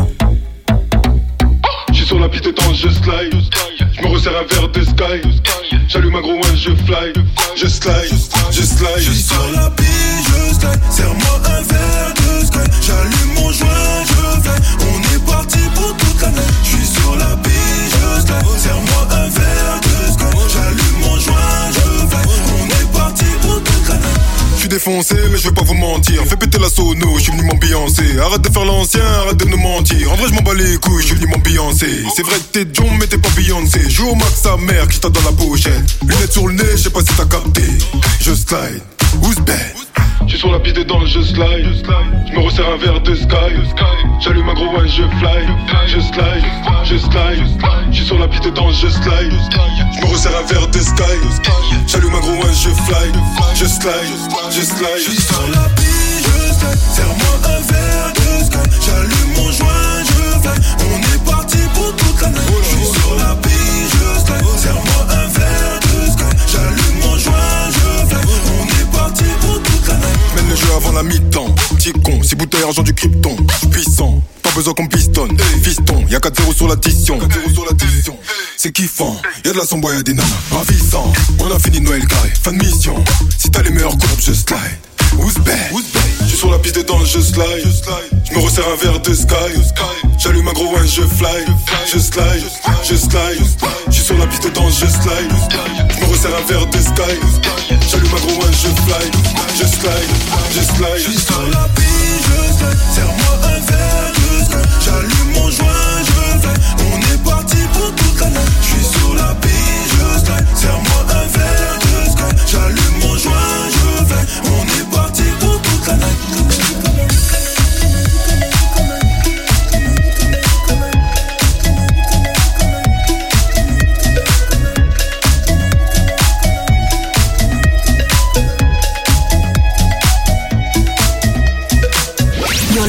J'suis sur la piste dans je slide. J'me resserre un verre de sky. J'allume un gros one, je fly. Je slide, je slide. J'suis sur la piste, je slide. Serre-moi un verre de sky. J'allume mon joint, je fly. On est parti pour toute la nuit. J'suis sur la piste, je slide. Serre-moi un verre de sky. J'allume mon joint, je fly. On est parti pour toute la nuit. J'suis défoncé mais je vais pas vous mentir. Fais péter la sono, j'suis venu m'ambiancer. Arrête de faire l'ancien, arrête de nous mentir. En vrai j'm'en bats les couilles, j'suis venu m'ambiancer. C'est vrai que t'es John mais t'es pas Beyoncé. Joue au max sa mère qui t'a dans la pochette. Lunettes sur le nez, j'sais pas si t'as capté. Je slide, who's bad? J'suis sur la piste dans je slide. J'me resserre un verre de sky. J'allume un gros one, je fly. Je slide, je slide. J'suis sur la piste dans je slide. J'me resserre un verre de sky. J'allume un gros one, je fly. Je slide, je slide. J'suis sur la piste, je slide. Serre-moi un verre de sky. J'allume mon joint, je fly. On est parti pour toute la nuit. J'suis sur la piste, je slide. Serre-moi un verre de sky. J'allume mon joint, je fly. On est parti pour toute la nuit. Mène le jeu avant la mi-temps. Petit con, six bouteilles argent du krypton. Puissant, pas besoin qu'on pistonne. Fiston, y'a quatre zéro sur l'addition. C'est kiffant, y'a de la sombre, y'a des nanas. Ravissant, on a fini Noël carré. Fin de mission, si t'as les meilleurs courbes, je slide. Who's bad? J'suis sur la piste de danse, je slide. J'me resserre un verre de sky. J'allume un gros one, je fly. Je slide, je slide. J'suis sur la piste de danse, je slide. J'me resserre un verre de sky. J'allume un gros one, je fly. Je slide, je slide. J'suis sur la piste, je slide. Serre-moi un verre de sky. J'allume mon joint, je fly. On est parti pour toute la nuit. J'suis sur la piste, je slide. Serre-moi un verre de sky. J'allume mon joint, je fly. On est parti pour toute la nuit.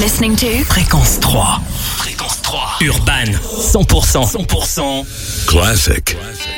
listening to Fréquence trois. Fréquence trois. Urban. cent pour cent. cent pour cent. Classic.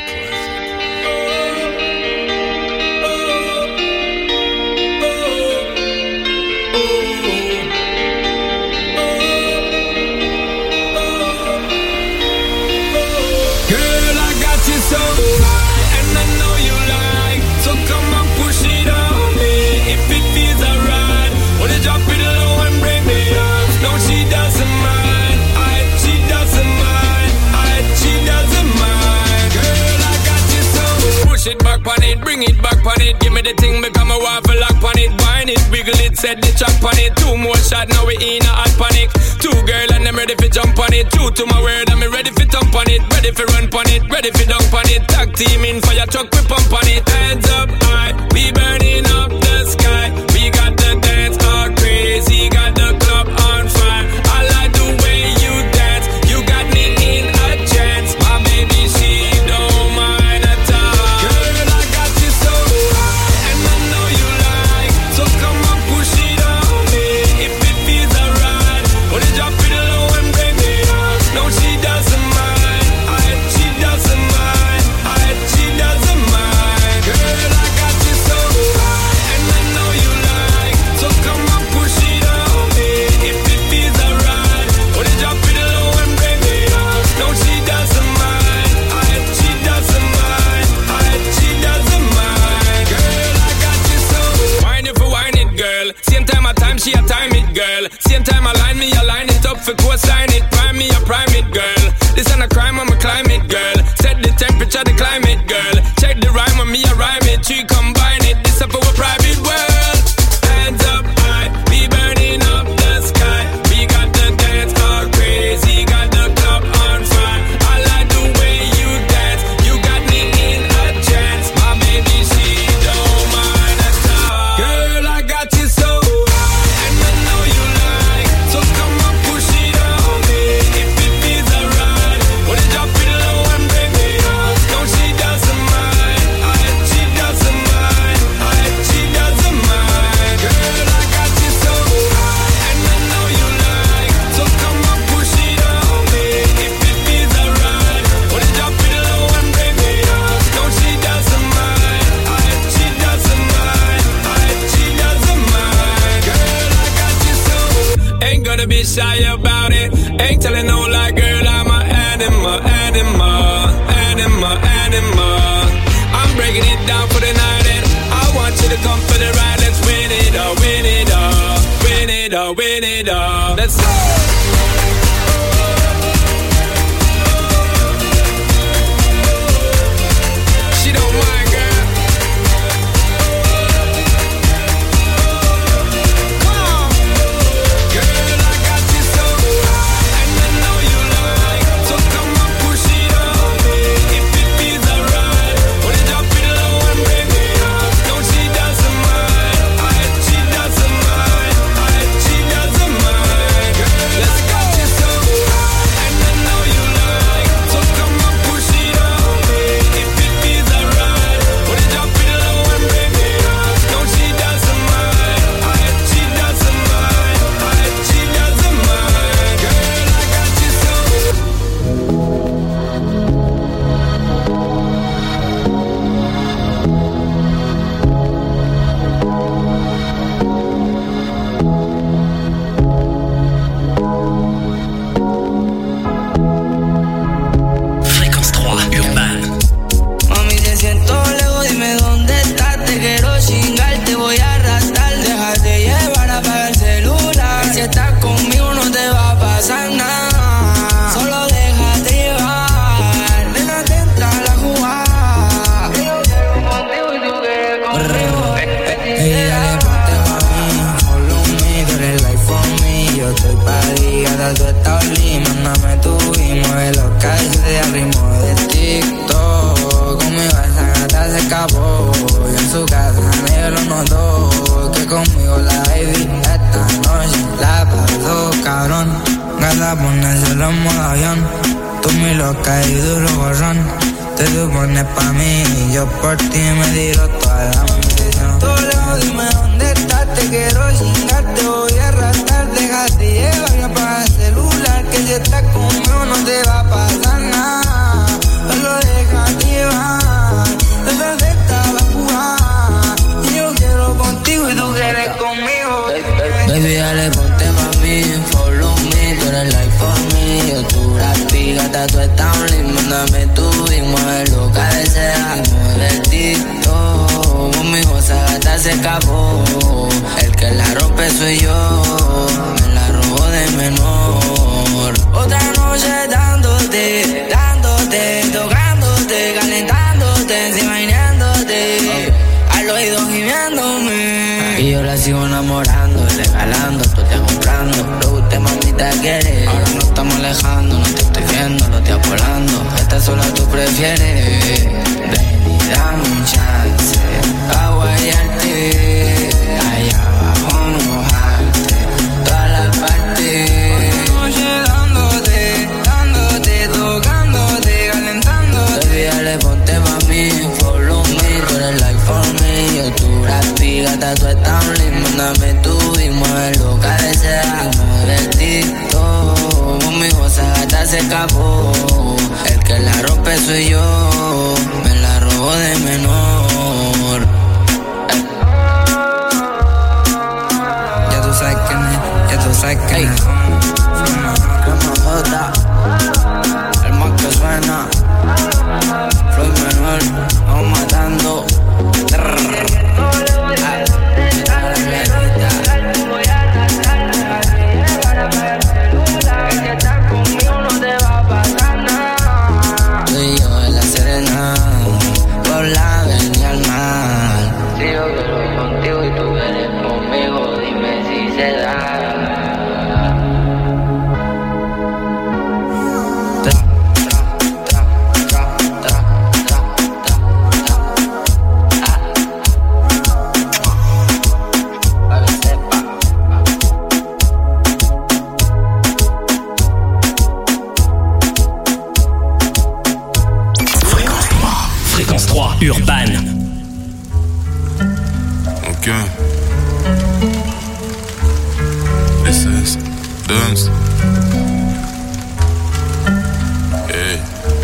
It back on it, bring it back on it. Give me the thing, become a waffle lock on it. Wine it, wiggle it, set the track on it. Two more shot, now we in a hot panic. Two girl and I'm ready for jump on it. True to my word, I'm ready for thump on it. Ready for run on it, ready for dunk on it. Tag team in fire truck, we pump on it. Hands up high, we burning up the sky. We got the dance all crazy, got the club on fire. I like the way you dance, you got me in a trance. My baby, she don't mind at all. She a time it, girl. Same time align me, align it up for co-sign it. Prime me, a prime it, girl. This ain't a crime, I'm a climate, girl. Set the temperature, the climate, girl. Check the rhyme when me, a rhyme it. She combine it, this up for a private world. Hands up high, we burning up the sky. We got the dance all crazy, got the club on fire. I like the way you dance, you got me in a trance. My baby, she don't mind at all. Girl, I got you so. Be shy about it. Ain't telling no lie, girl, I'm a animal, animal, animal, animal. I'm breaking it down for the night and I want you to come for the ride. Let's win it all, win it all, win it all, win it all. Let's go. She don't mind, girl. Te supones pa' mí y yo por ti me tiro toda la munición. Todo lejos dime dónde estás, te quiero chingar, te voy a arrastrar, déjate llevar y apaga el celular, que si estás conmigo no te va a pasar nada, solo déjate llevar, desde de esta jugar, y yo quiero contigo y tú quieres conmigo. Baby, dale, ponte mami, follow me, tú eres like for me, yo tú la pigata, tú estás un limbo, mándame tú y mueve lo que deseas, mueve el tito, conmigo esa gata se escapó, el que la rompe soy yo, me la robó de menor, otra noche dándote, dándote, tocándote, calentándote, encima imaginándote, al oído gimiéndome, y yo la sigo enamorando, regalando, tú te comprando, lo que usted mamita quiere, ahora no estamos alejando, no te estoy viendo, lo estoy apolando, esta sola tú prefieres, ven y dame un chance, a guayarte, allá abajo mojarte, toda la parte, noche dándote, dándote, tocándote, calentándote, baby, dale, ponte pa' mí, follow me, tú eres like for me, yo tú la pigata, tú estás un limbo, mándame tú y mueve lo que deseas, mueve el tito, conmigo esa gata se escapó, el que la rompe soy yo, me la robó de menor. Ey. Ya tú sabes que me, ya tú sabes que me, como jota, el más que suena, Floyd Menor, vamos matando. Tú y yo en la Serena, por la avenida al mar. Si yo quiero contigo y tú quieres conmigo, dime si se da. Urban. Ok. S S. Dance. Hey.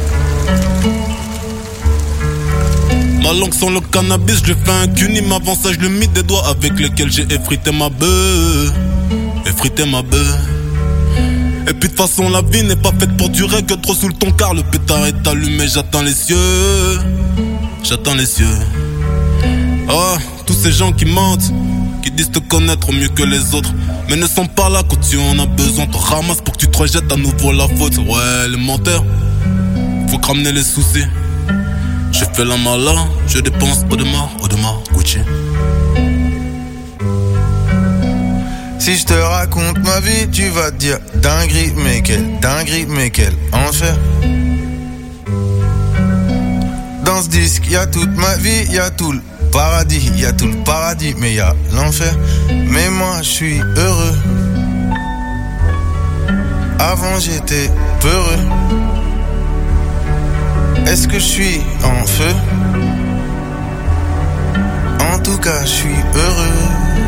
Ma langue sans le cannabis, je fais un cuni, avant ça je le mis des doigts avec lesquels j'ai effrité ma beuh. Effrité ma beuh. Et puis de toute façon la vie n'est pas faite pour durer que trop sous le ton car le pétard est allumé, j'attends les cieux. J'attends les cieux. Oh, tous ces gens qui mentent, qui disent te connaître mieux que les autres, mais ne sont pas là quand tu en as besoin. Te ramasse pour que tu te rejettes à nouveau la faute. Ouais, les menteurs, faut ramener les soucis. Je fais la malin, je dépense Audemars, Audemars, Gucci. Si je te raconte ma vie, tu vas te dire dinguerie, mais quelle dinguerie, mais quel enfer. Dans ce disque, y'a toute ma vie, y'a tout le paradis, y'a tout le paradis, mais y'a l'enfer. Mais moi, je suis heureux. Avant, j'étais peureux. Est-ce que je suis en feu? En tout cas, je suis heureux.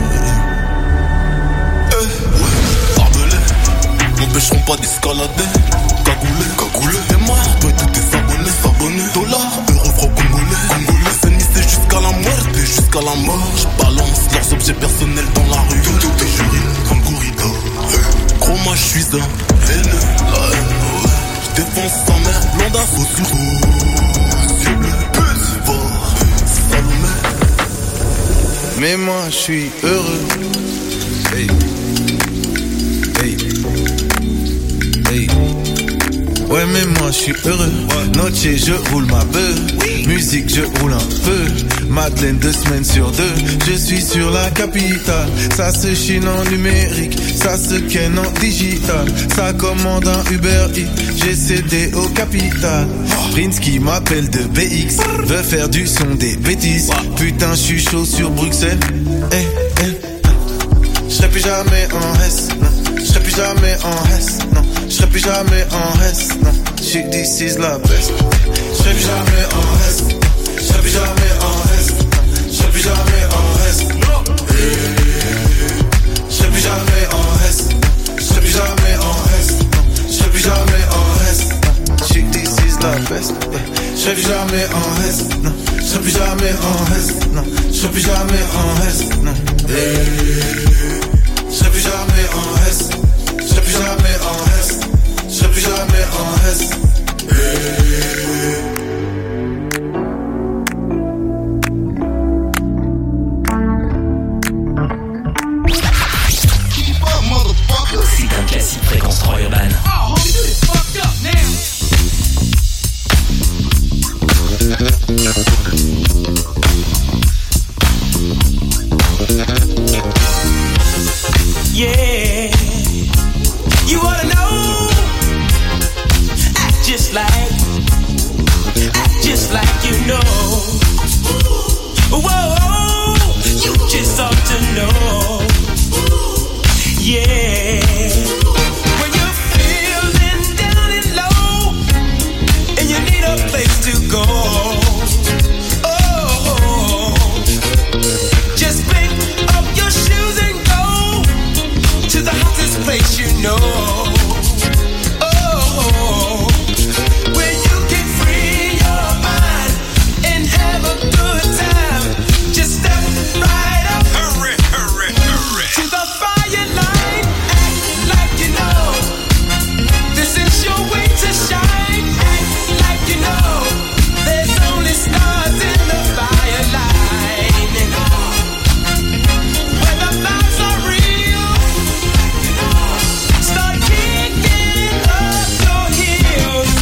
Euh, ouais, barbelés, m'empêcheront pas d'escalader. Cagoulé, cagoulé, et moi, toi tous tes abonnés, s'abonner. Dollars, euros, francs congolais, congolais. Finissez jusqu'à la muerte, jusqu'à la mort. Je balance leurs objets personnels dans la rue. Tout, tout est juré comme corridor. Gros, moi, je suis un haineux, la haine, ouais. Je défonce sa mère, blonda, faux sur yeux bleus, plus fort, Salomé. Mais moi, je suis heureux. Hey. Hey. Hey. Ouais, mais moi je suis heureux. Noche, je roule ma beuh. Oui. Musique, je roule un peu. Madeleine, deux semaines sur deux. Je suis sur la capitale. Ça se chine en numérique. Ça se ken en digital. Ça commande un Uber Eats. J'ai cédé au capital. Prince qui m'appelle de B X. Veut faire du son des bêtises. Putain, je suis chaud sur Bruxelles. Eh, eh. J'serai plus jamais en S. J'serai plus jamais en S. Non. J'serai plus jamais en S, non. She this is la best. J'serai plus jamais en S. J'serai plus jamais en S. J'serai plus jamais en S. veste. Yeah. Je serai plus jamais en reste, non. Je serai plus jamais en reste, non. Je serai plus jamais en reste, non. Yeah. Je serai plus jamais en reste. Je serai plus jamais en reste. Je serai plus jamais en reste. Yeah. C'est un classique Fréquence trois Urban. Oh, homie, do this fucked up now. Yeah, you oughta know. Act just like, act just like you know. Whoa, you just ought to know. Yeah, when you're feeling down and low, and you need a place to go. Oh, just pick up your shoes and go to the hottest place you know. Oh, where you can free your mind and have a good time. Just step right up, hurry, hurry, hurry, to the fire line. Act like you know this is your way to shine. Act like you know there's only stars in the fire line. Where the vibes are real, start kicking up your heels.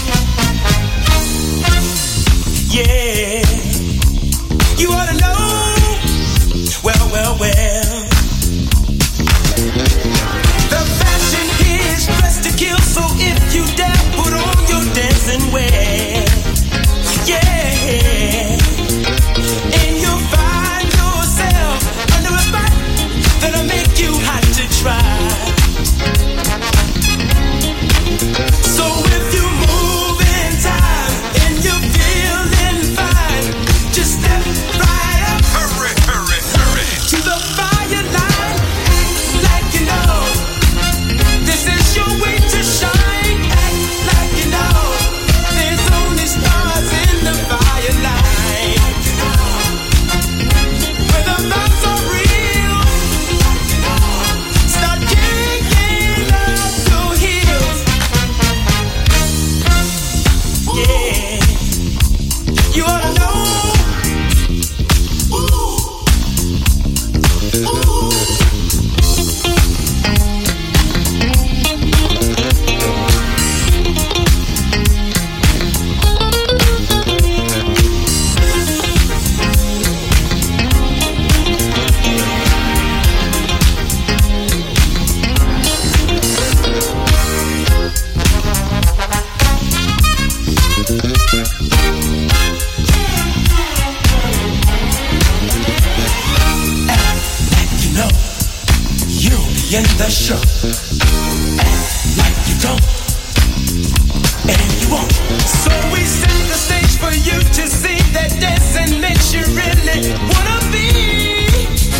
Yeah, you ought to know. Well, well, well. The fashion is dressed to kill, so if you dare, put on your dancing wear. Yeah, and you'll find yourself under a spot that'll make you hot to try. So if you move in time and you're feeling fine, just step right up, hurry, hurry, hurry, to the fire line. Act like you know this is your way to shine. Act like you know there's only stars in the fire line. Where the vibes are real, start kicking up your heels. Yeah, you ought to know. You know, you'll be in the show. Act like you don't, and you won't. So we set the stage for you to see that dancing makes you really wanna be.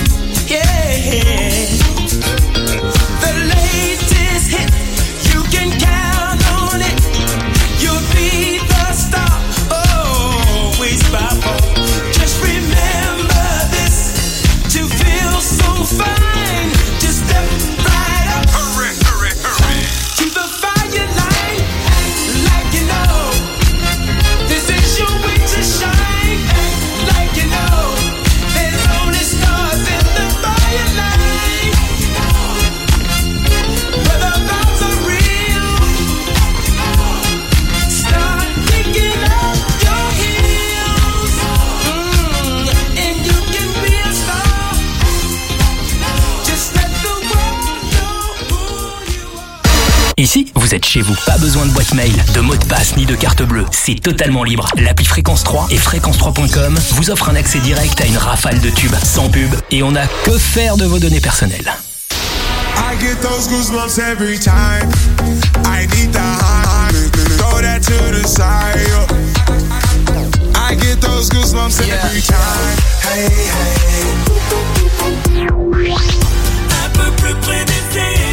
Yeah, the latest hit, you can count on it. You'll be the star, always by phone. Just remember this, to feel so fine, just step right up, hurry, hurry, hurry, to the fire line. Act like you know this is your way to shine. Act like you know there's only stars in the fire line. Where the vibes are real, start kicking up your heels. Mm, and you can be a star. Just let the world know who you are. Ici, vous êtes chez vous. Pas besoin de boîte mail, de mot de passe ni de carte bleue. C'est totalement libre. L'appli Fréquence trois et fréquence trois point com vous offrent un accès direct à une rafale de tubes, sans pub, et on n'a que faire de vos données personnelles. I get those goosebumps every time. I need the high, throw that to the side. I get those goosebumps every time. Hey, hey. Un peu plus près des